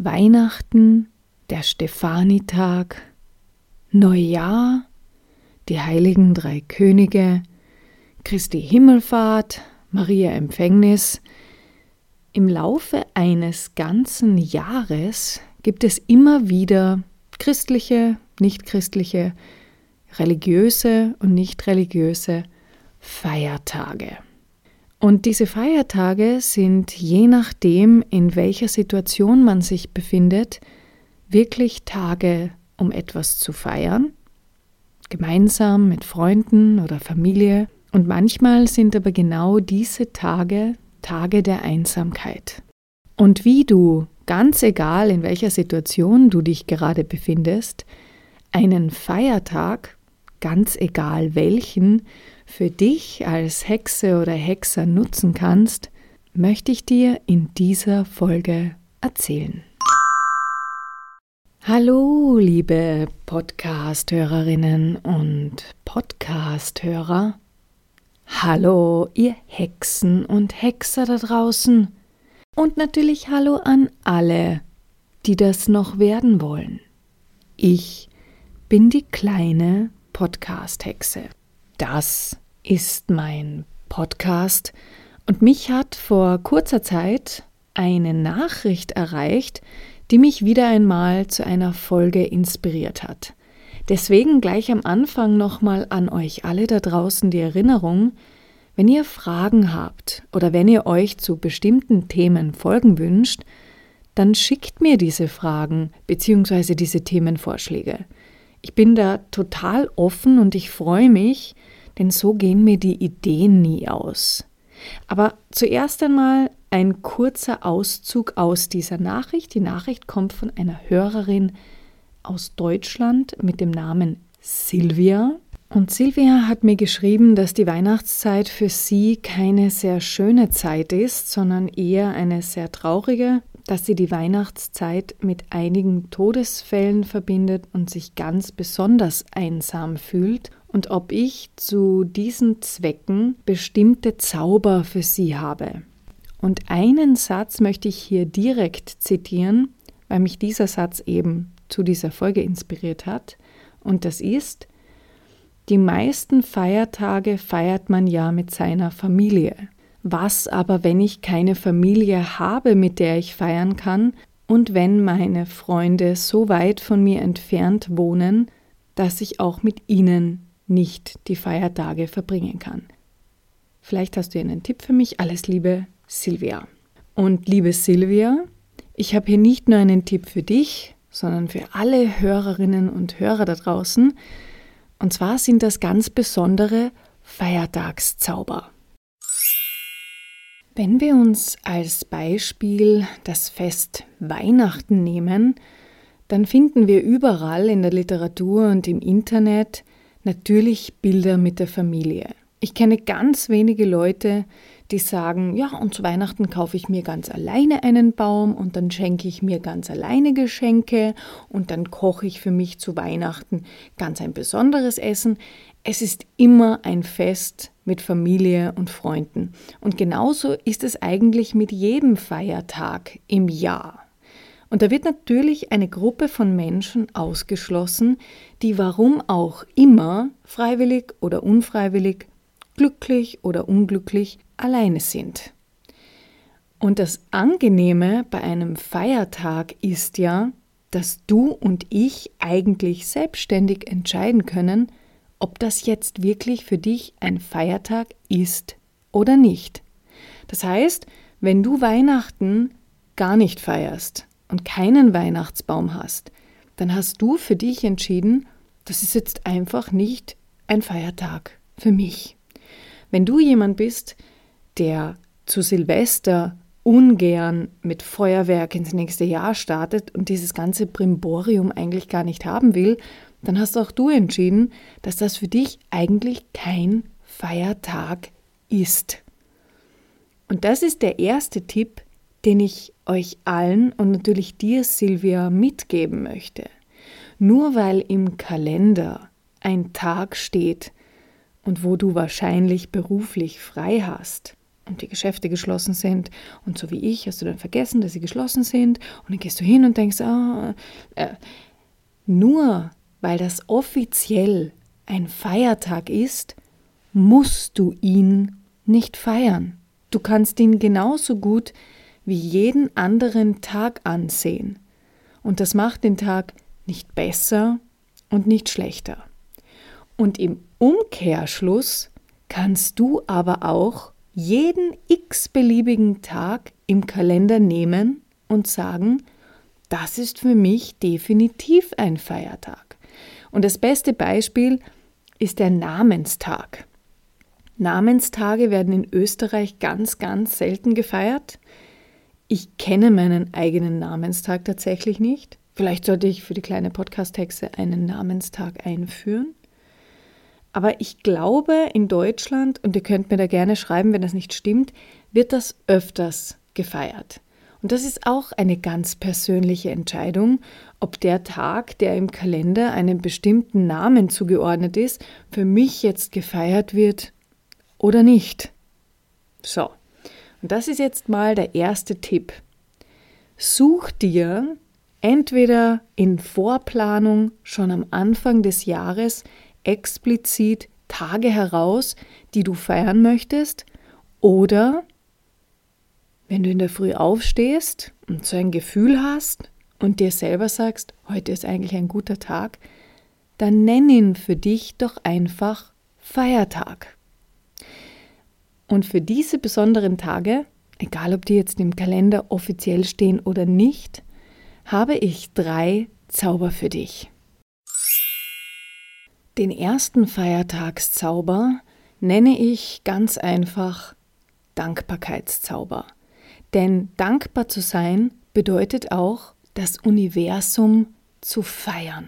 Weihnachten, der Stefanitag, Neujahr, die heiligen drei Könige, Christi Himmelfahrt, Maria Empfängnis. Im Laufe eines ganzen Jahres gibt es immer wieder christliche, nichtchristliche, religiöse und nicht religiöse Feiertage. Und diese Feiertage sind je nachdem, in welcher Situation man sich befindet, wirklich Tage, um etwas zu feiern, gemeinsam mit Freunden oder Familie. Und manchmal sind aber genau diese Tage Tage der Einsamkeit. Und wie du, ganz egal in welcher Situation du dich gerade befindest, einen Feiertag, ganz egal welchen, für dich als Hexe oder Hexer nutzen kannst, möchte ich dir in dieser Folge erzählen. Hallo, liebe Podcast-Hörerinnen und Podcast-Hörer. Hallo, ihr Hexen und Hexer da draußen. Und natürlich hallo an alle, die das noch werden wollen. Ich bin die kleine Podcast-Hexe. Das ist mein Podcast und mich hat vor kurzer Zeit eine Nachricht erreicht, die mich wieder einmal zu einer Folge inspiriert hat. Deswegen gleich am Anfang nochmal an euch alle da draußen die Erinnerung, wenn ihr Fragen habt oder wenn ihr euch zu bestimmten Themen Folgen wünscht, dann schickt mir diese Fragen bzw. diese Themenvorschläge. Ich bin da total offen und ich freue mich, denn so gehen mir die Ideen nie aus. Aber zuerst einmal ein kurzer Auszug aus dieser Nachricht. Die Nachricht kommt von einer Hörerin aus Deutschland mit dem Namen Silvia. Und Silvia hat mir geschrieben, dass die Weihnachtszeit für sie keine sehr schöne Zeit ist, sondern eher eine sehr traurige, dass sie die Weihnachtszeit mit einigen Todesfällen verbindet und sich ganz besonders einsam fühlt und ob ich zu diesen Zwecken bestimmte Zauber für sie habe. Und einen Satz möchte ich hier direkt zitieren, weil mich dieser Satz eben zu dieser Folge inspiriert hat. Und das ist: Die meisten Feiertage feiert man ja mit seiner Familie. Was aber, wenn ich keine Familie habe, mit der ich feiern kann, und wenn meine Freunde so weit von mir entfernt wohnen, dass ich auch mit ihnen nicht die Feiertage verbringen kann? Vielleicht hast du einen Tipp für mich. Alles Liebe, Silvia. Und liebe Silvia, ich habe hier nicht nur einen Tipp für dich, sondern für alle Hörerinnen und Hörer da draußen. Und zwar sind das ganz besondere Feiertagszauber. Wenn wir uns als Beispiel das Fest Weihnachten nehmen, dann finden wir überall in der Literatur und im Internet natürlich Bilder mit der Familie. Ich kenne ganz wenige Leute, die sagen, ja, und zu Weihnachten kaufe ich mir ganz alleine einen Baum und dann schenke ich mir ganz alleine Geschenke und dann koche ich für mich zu Weihnachten ganz ein besonderes Essen. Es ist immer ein Fest mit Familie und Freunden. Und genauso ist es eigentlich mit jedem Feiertag im Jahr. Und da wird natürlich eine Gruppe von Menschen ausgeschlossen, die warum auch immer, freiwillig oder unfreiwillig, glücklich oder unglücklich, alleine sind. Und das Angenehme bei einem Feiertag ist ja, dass du und ich eigentlich selbstständig entscheiden können, ob das jetzt wirklich für dich ein Feiertag ist oder nicht. Das heißt, wenn du Weihnachten gar nicht feierst und keinen Weihnachtsbaum hast, dann hast du für dich entschieden, das ist jetzt einfach nicht ein Feiertag für mich. Wenn du jemand bist, der zu Silvester ungern mit Feuerwerk ins nächste Jahr startet und dieses ganze Brimborium eigentlich gar nicht haben will, dann hast auch du entschieden, dass das für dich eigentlich kein Feiertag ist. Und das ist der erste Tipp, den ich euch allen und natürlich dir, Silvia, mitgeben möchte. Nur weil im Kalender ein Tag steht und wo du wahrscheinlich beruflich frei hast, und die Geschäfte geschlossen sind und so wie ich hast du dann vergessen, dass sie geschlossen sind und dann gehst du hin und denkst, nur weil das offiziell ein Feiertag ist, musst du ihn nicht feiern. Du kannst ihn genauso gut wie jeden anderen Tag ansehen. Und das macht den Tag nicht besser und nicht schlechter. Und im Umkehrschluss kannst du aber auch jeden x-beliebigen Tag im Kalender nehmen und sagen, das ist für mich definitiv ein Feiertag. Und das beste Beispiel ist der Namenstag. Namenstage werden in Österreich ganz, ganz selten gefeiert. Ich kenne meinen eigenen Namenstag tatsächlich nicht. Vielleicht sollte ich für die kleine Podcast-Hexe einen Namenstag einführen. Aber ich glaube, in Deutschland, und ihr könnt mir da gerne schreiben, wenn das nicht stimmt, wird das öfters gefeiert. Und das ist auch eine ganz persönliche Entscheidung, ob der Tag, der im Kalender einem bestimmten Namen zugeordnet ist, für mich jetzt gefeiert wird oder nicht. So, und das ist jetzt mal der erste Tipp. Such dir entweder in Vorplanung schon am Anfang des Jahres explizit Tage heraus, die du feiern möchtest, oder wenn du in der Früh aufstehst und so ein Gefühl hast und dir selber sagst, heute ist eigentlich ein guter Tag, dann nenn ihn für dich doch einfach Feiertag. Und für diese besonderen Tage, egal ob die jetzt im Kalender offiziell stehen oder nicht, habe ich 3 Zauber für dich. Den ersten Feiertagszauber nenne ich ganz einfach Dankbarkeitszauber. Denn dankbar zu sein bedeutet auch, das Universum zu feiern.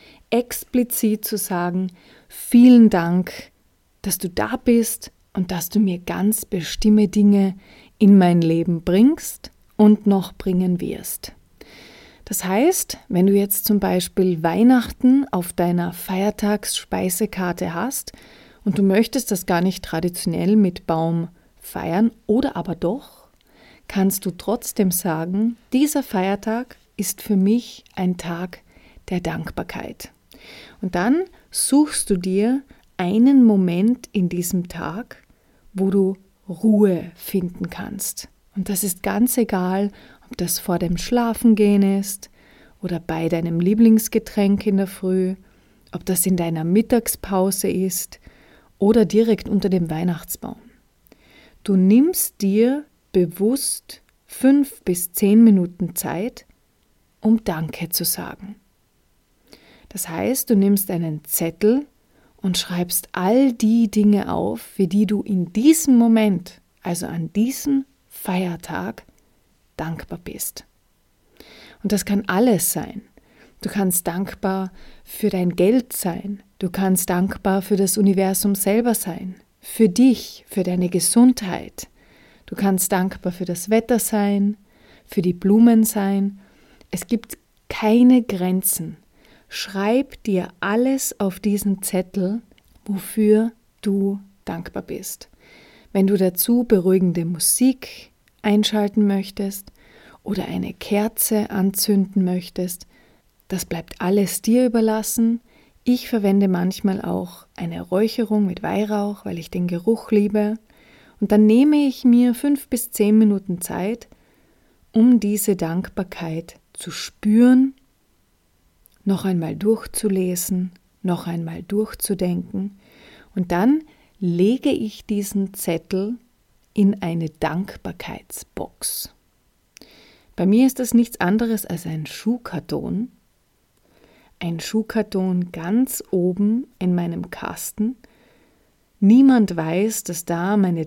Explizit zu sagen, vielen Dank, dass du da bist und dass du mir ganz bestimmte Dinge in mein Leben bringst und noch bringen wirst. Das heißt, wenn du jetzt zum Beispiel Weihnachten auf deiner Feiertagsspeisekarte hast und du möchtest das gar nicht traditionell mit Baum feiern oder aber doch, kannst du trotzdem sagen, dieser Feiertag ist für mich ein Tag der Dankbarkeit. Und dann suchst du dir einen Moment in diesem Tag, wo du Ruhe finden kannst. Und das ist ganz egal, ob das vor dem Schlafengehen ist oder bei deinem Lieblingsgetränk in der Früh, ob das in deiner Mittagspause ist oder direkt unter dem Weihnachtsbaum. Du nimmst dir bewusst 5 bis 10 Minuten Zeit, um Danke zu sagen. Das heißt, du nimmst einen Zettel und schreibst all die Dinge auf, für die du in diesem Moment, also an diesem Feiertag, dankbar bist. Und das kann alles sein. Du kannst dankbar für dein Geld sein. Du kannst dankbar für das Universum selber sein. Für dich, für deine Gesundheit. Du kannst dankbar für das Wetter sein, für die Blumen sein. Es gibt keine Grenzen. Schreib dir alles auf diesen Zettel, wofür du dankbar bist. Wenn du dazu beruhigende Musik einschalten möchtest oder eine Kerze anzünden möchtest, das bleibt alles dir überlassen. Ich verwende manchmal auch eine Räucherung mit Weihrauch, weil ich den Geruch liebe. Und dann nehme ich mir 5 bis 10 Minuten Zeit, um diese Dankbarkeit zu spüren, noch einmal durchzulesen, noch einmal durchzudenken. Und dann lege ich diesen Zettel in eine Dankbarkeitsbox. Bei mir ist das nichts anderes als ein Schuhkarton. Ein Schuhkarton ganz oben in meinem Kasten. Niemand weiß, dass da meine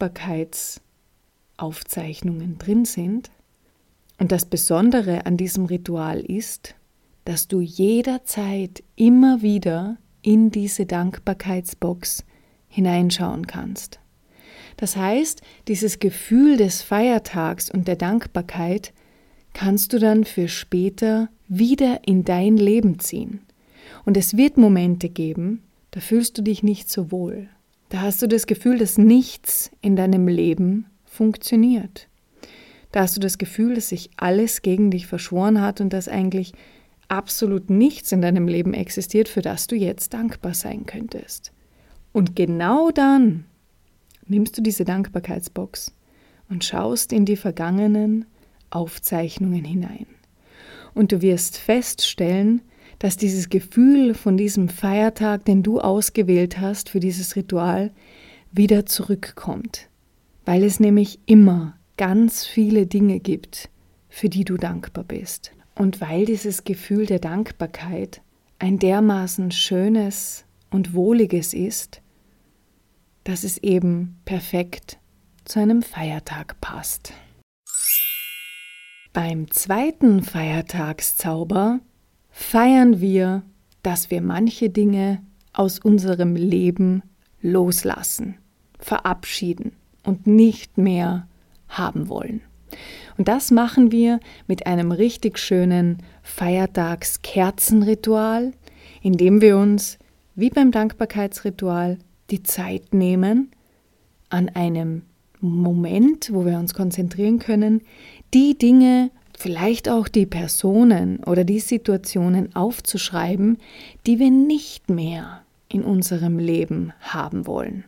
Dankbarkeitsaufzeichnungen drin sind. Und das Besondere an diesem Ritual ist, dass du jederzeit immer wieder in diese Dankbarkeitsbox hineinschauen kannst. Das heißt, dieses Gefühl des Feiertags und der Dankbarkeit kannst du dann für später wieder in dein Leben ziehen. Und es wird Momente geben, da fühlst du dich nicht so wohl. Da hast du das Gefühl, dass nichts in deinem Leben funktioniert. Da hast du das Gefühl, dass sich alles gegen dich verschworen hat und dass eigentlich absolut nichts in deinem Leben existiert, für das du jetzt dankbar sein könntest. Und genau dann nimmst du diese Dankbarkeitsbox und schaust in die vergangenen Aufzeichnungen hinein. Und du wirst feststellen, dass dieses Gefühl von diesem Feiertag, den du ausgewählt hast für dieses Ritual, wieder zurückkommt. Weil es nämlich immer ganz viele Dinge gibt, für die du dankbar bist. Und weil dieses Gefühl der Dankbarkeit ein dermaßen schönes und wohliges ist, dass es eben perfekt zu einem Feiertag passt. Beim zweiten Feiertagszauber feiern wir, dass wir manche Dinge aus unserem Leben loslassen, verabschieden und nicht mehr haben wollen. Und das machen wir mit einem richtig schönen Feiertagskerzenritual, in dem wir uns, wie beim Dankbarkeitsritual, die Zeit nehmen, an einem Moment, wo wir uns konzentrieren können, die Dinge, vielleicht auch die Personen oder die Situationen aufzuschreiben, die wir nicht mehr in unserem Leben haben wollen.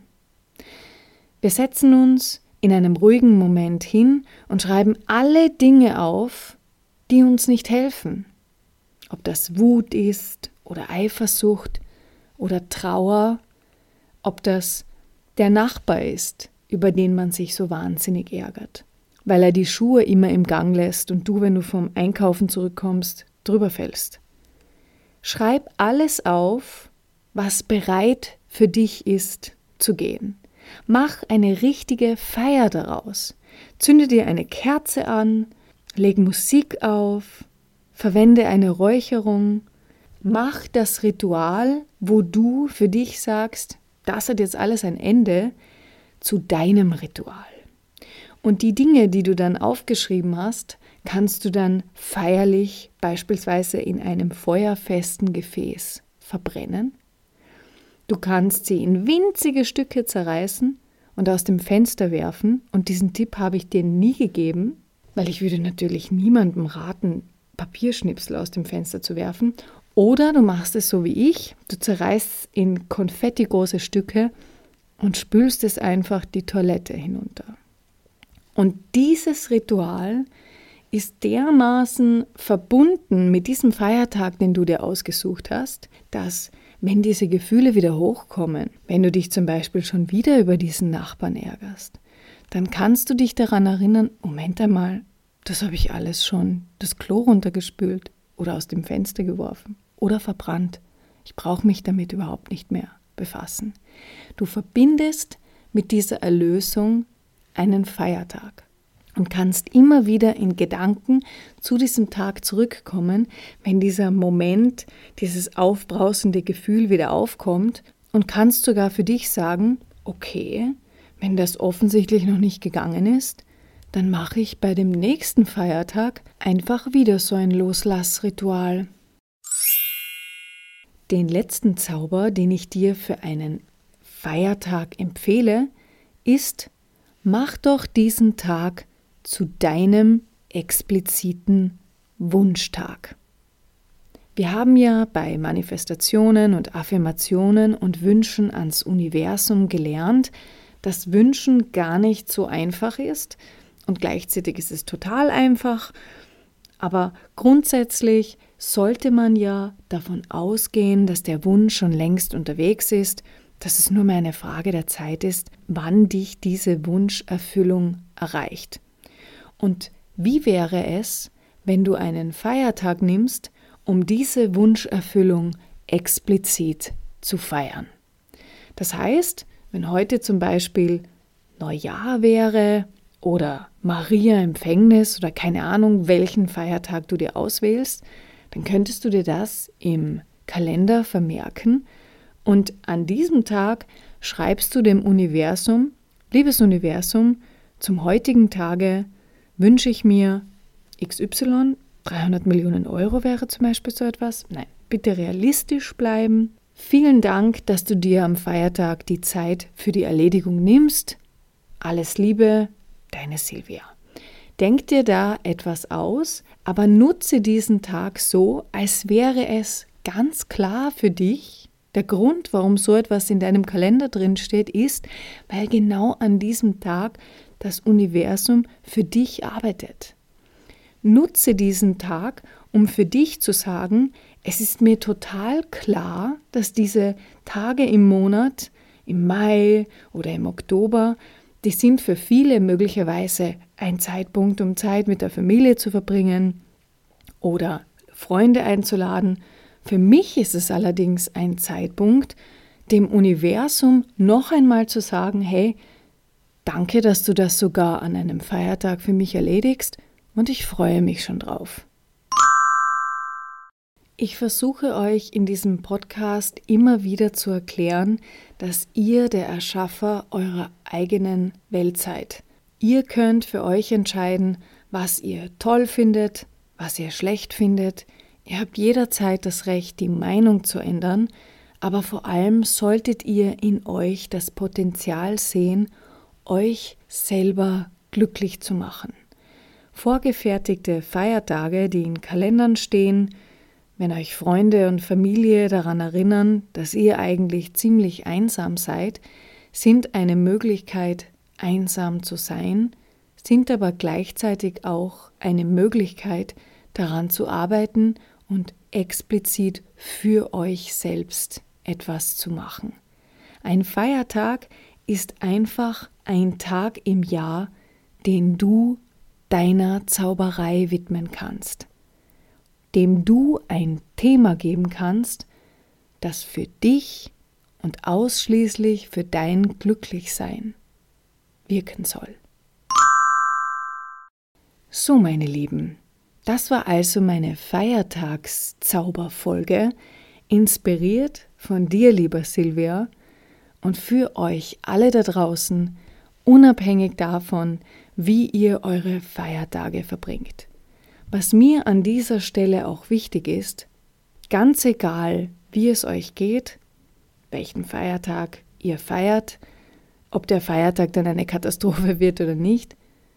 Wir setzen uns in einem ruhigen Moment hin und schreiben alle Dinge auf, die uns nicht helfen. Ob das Wut ist oder Eifersucht oder Trauer, ob das der Nachbar ist, über den man sich so wahnsinnig ärgert, weil er die Schuhe immer im Gang lässt und du, wenn du vom Einkaufen zurückkommst, drüber fällst. Schreib alles auf, was bereit für dich ist zu gehen. Mach eine richtige Feier daraus. Zünde dir eine Kerze an, leg Musik auf, verwende eine Räucherung. Mach das Ritual, wo du für dich sagst, das hat jetzt alles ein Ende, zu deinem Ritual. Und die Dinge, die du dann aufgeschrieben hast, kannst du dann feierlich beispielsweise in einem feuerfesten Gefäß verbrennen. Du kannst sie in winzige Stücke zerreißen und aus dem Fenster werfen. Und diesen Tipp habe ich dir nie gegeben, weil ich würde natürlich niemandem raten, Papierschnipsel aus dem Fenster zu werfen. Oder du machst es so wie ich, du zerreißt es in konfettigroße Stücke und spülst es einfach die Toilette hinunter. Und dieses Ritual ist dermaßen verbunden mit diesem Feiertag, den du dir ausgesucht hast, dass, wenn diese Gefühle wieder hochkommen, wenn du dich zum Beispiel schon wieder über diesen Nachbarn ärgerst, dann kannst du dich daran erinnern, Moment einmal, das habe ich alles schon das Klo runtergespült oder aus dem Fenster geworfen oder verbrannt. Ich brauche mich damit überhaupt nicht mehr befassen. Du verbindest mit dieser Erlösung einen Feiertag und kannst immer wieder in Gedanken zu diesem Tag zurückkommen, wenn dieser Moment, dieses aufbrausende Gefühl wieder aufkommt, und kannst sogar für dich sagen, okay, wenn das offensichtlich noch nicht gegangen ist, dann mache ich bei dem nächsten Feiertag einfach wieder so ein Loslassritual. Den letzten Zauber, den ich dir für einen Feiertag empfehle, ist, mach doch diesen Tag zu deinem expliziten Wunschtag. Wir haben ja bei Manifestationen und Affirmationen und Wünschen ans Universum gelernt, dass Wünschen gar nicht so einfach ist und gleichzeitig ist es total einfach, aber grundsätzlich sollte man ja davon ausgehen, dass der Wunsch schon längst unterwegs ist, dass es nur mehr eine Frage der Zeit ist, wann dich diese Wunscherfüllung erreicht. Und wie wäre es, wenn du einen Feiertag nimmst, um diese Wunscherfüllung explizit zu feiern? Das heißt, wenn heute zum Beispiel Neujahr wäre oder Maria Empfängnis oder keine Ahnung, welchen Feiertag du dir auswählst, dann könntest du dir das im Kalender vermerken und an diesem Tag schreibst du dem Universum, liebes Universum, zum heutigen Tage wünsche ich mir XY, 300 Millionen Euro wäre zum Beispiel so etwas. Nein, bitte realistisch bleiben. Vielen Dank, dass du dir am Feiertag die Zeit für die Erledigung nimmst. Alles Liebe, deine Silvia. Denk dir da etwas aus, aber nutze diesen Tag so, als wäre es ganz klar für dich. Der Grund, warum so etwas in deinem Kalender drin steht, ist, weil genau an diesem Tag das Universum für dich arbeitet. Nutze diesen Tag, um für dich zu sagen, es ist mir total klar, dass diese Tage im Monat, im Mai oder im Oktober, die sind für viele möglicherweise ein Zeitpunkt, um Zeit mit der Familie zu verbringen oder Freunde einzuladen. Für mich ist es allerdings ein Zeitpunkt, dem Universum noch einmal zu sagen, hey, danke, dass du das sogar an einem Feiertag für mich erledigst und ich freue mich schon drauf. Ich versuche euch in diesem Podcast immer wieder zu erklären, dass ihr der Erschaffer eurer eigenen Welt seid. Ihr könnt für euch entscheiden, was ihr toll findet, was ihr schlecht findet. Ihr habt jederzeit das Recht, die Meinung zu ändern, aber vor allem solltet ihr in euch das Potenzial sehen, euch selber glücklich zu machen. Vorgefertigte Feiertage, die in Kalendern stehen, wenn euch Freunde und Familie daran erinnern, dass ihr eigentlich ziemlich einsam seid, sind eine Möglichkeit, einsam zu sein, sind aber gleichzeitig auch eine Möglichkeit, daran zu arbeiten und explizit für euch selbst etwas zu machen. Ein Feiertag ist einfach ein Tag im Jahr, den du deiner Zauberei widmen kannst, dem du ein Thema geben kannst, das für dich und ausschließlich für dein Glücklichsein wirken soll. So, meine Lieben, das war also meine Feiertagszauberfolge, inspiriert von dir, lieber Silvia, und für euch alle da draußen, unabhängig davon, wie ihr eure Feiertage verbringt. Was mir an dieser Stelle auch wichtig ist, ganz egal, wie es euch geht, welchen Feiertag ihr feiert, ob der Feiertag dann eine Katastrophe wird oder nicht,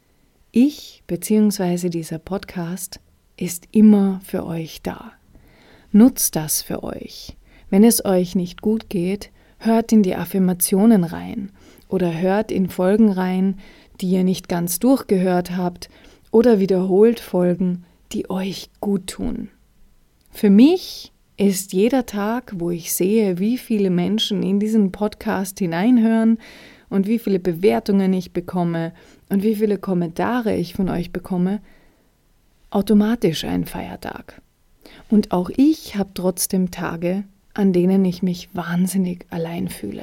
ich bzw. dieser Podcast ist immer für euch da. Nutzt das für euch. Wenn es euch nicht gut geht, hört in die Affirmationen rein oder hört in Folgen rein, die ihr nicht ganz durchgehört habt, oder wiederholt Folgen, die euch gut tun. Für mich ist jeder Tag, wo ich sehe, wie viele Menschen in diesen Podcast hineinhören und wie viele Bewertungen ich bekomme und wie viele Kommentare ich von euch bekomme, automatisch ein Feiertag. Und auch ich habe trotzdem Tage, an denen ich mich wahnsinnig allein fühle.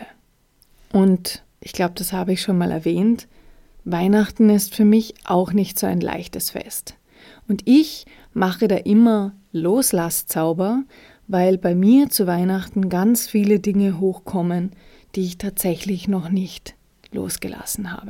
Und ich glaube, das habe ich schon mal erwähnt, Weihnachten ist für mich auch nicht so ein leichtes Fest. Und ich mache da immer Loslasszauber, weil bei mir zu Weihnachten ganz viele Dinge hochkommen, die ich tatsächlich noch nicht losgelassen habe.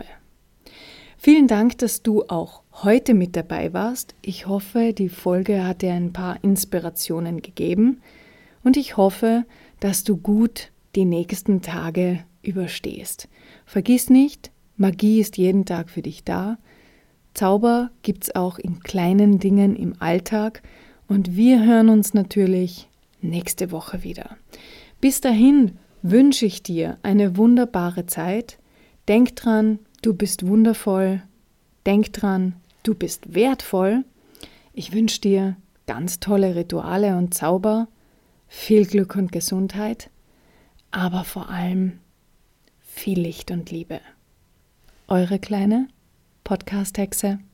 Vielen Dank, dass du auch heute mit dabei warst. Ich hoffe, die Folge hat dir ein paar Inspirationen gegeben und ich hoffe, dass du gut die nächsten Tage überstehst. Vergiss nicht, Magie ist jeden Tag für dich da. Zauber gibt's auch in kleinen Dingen im Alltag und wir hören uns natürlich nächste Woche wieder. Bis dahin wünsche ich dir eine wunderbare Zeit. Denk dran, du bist wundervoll. Denk dran, du bist wertvoll. Ich wünsche dir ganz tolle Rituale und Zauber, viel Glück und Gesundheit, aber vor allem viel Licht und Liebe. Eure kleine Podcast-Hexe.